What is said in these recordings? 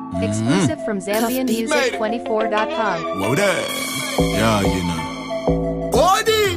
Exclusive from ZambianMusic24.com. Whoa there. Yeah, you know. Body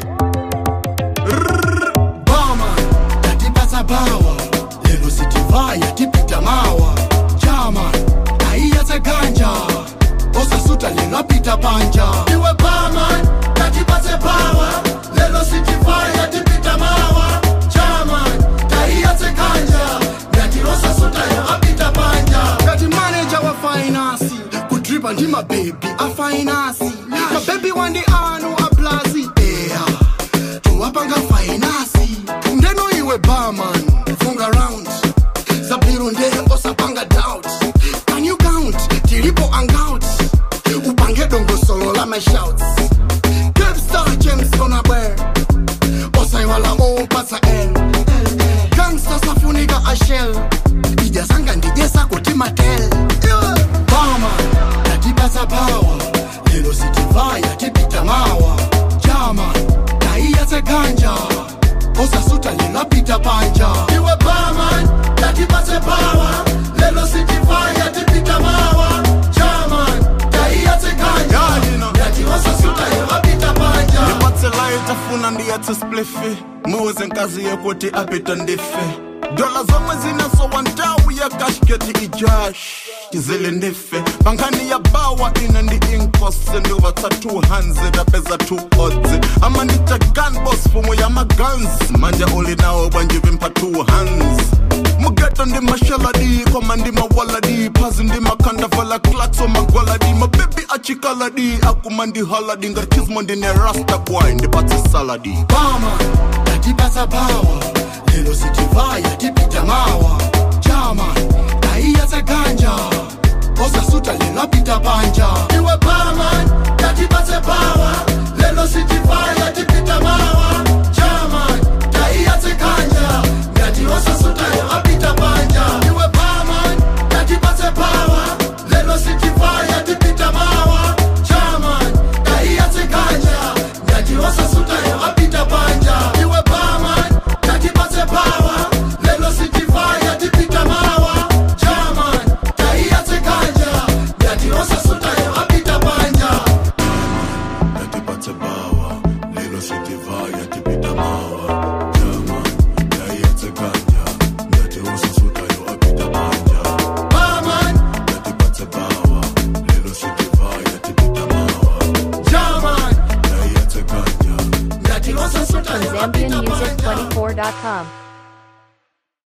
Bama Tatipasa bawa Lelo sitivaya tipita mawa Chama Kaiya ganja Osa suta lelo pita panja Iwe Bama Tatipasa bawa Lelo sitivaya tipita mawa Chama Kaiya ganja Yati osa suta lelo pita panja Kati manager wa finance Kudriba ndi my baby a finance My baby one day anu a blazi Tuwapanga finance Ndeno iwe barman Funga round Zabiru nde osa panga doubt Can you count Tilipo hangout Upange dongo solo la my shouts Capstar James gonna wear Osa iwala o pasa L Gangsta safunika a shell Ija sanga ndijesa kutima tel Barman Tatipasa power Lelo sitivaya tipita mawa Chama Kaiya ganja Osa suta lelo pita panja Iwe barman Tatipasa power Lelo sitivaya tipita mawa Chama Kaiya ganja Yati osa suta lelo pita panja Nipatse light afuna ndiyatse spliffy Muze nkazi yekuti apita ndife Dola zomwe zinaso wantawu ya kashketi ijash Kizile ndife Bankani ya bawa ina ndi inkose Nduwa ta 200 apeza 2 odds Ama nita gun boss fumu ya guns Manja uli nao banjivi mpa 2 hands Mugeta ndi mashaladi Koma ndi mawaladi Pazi ndi makanda vala klakso magwaladi Mabibi achikaladi Akuma ndi haladi Ngarkizmo ndi ne rasta boy Ndi pati saladi Bama Tatipasa power Lelo sitivaya tipita mawa Chama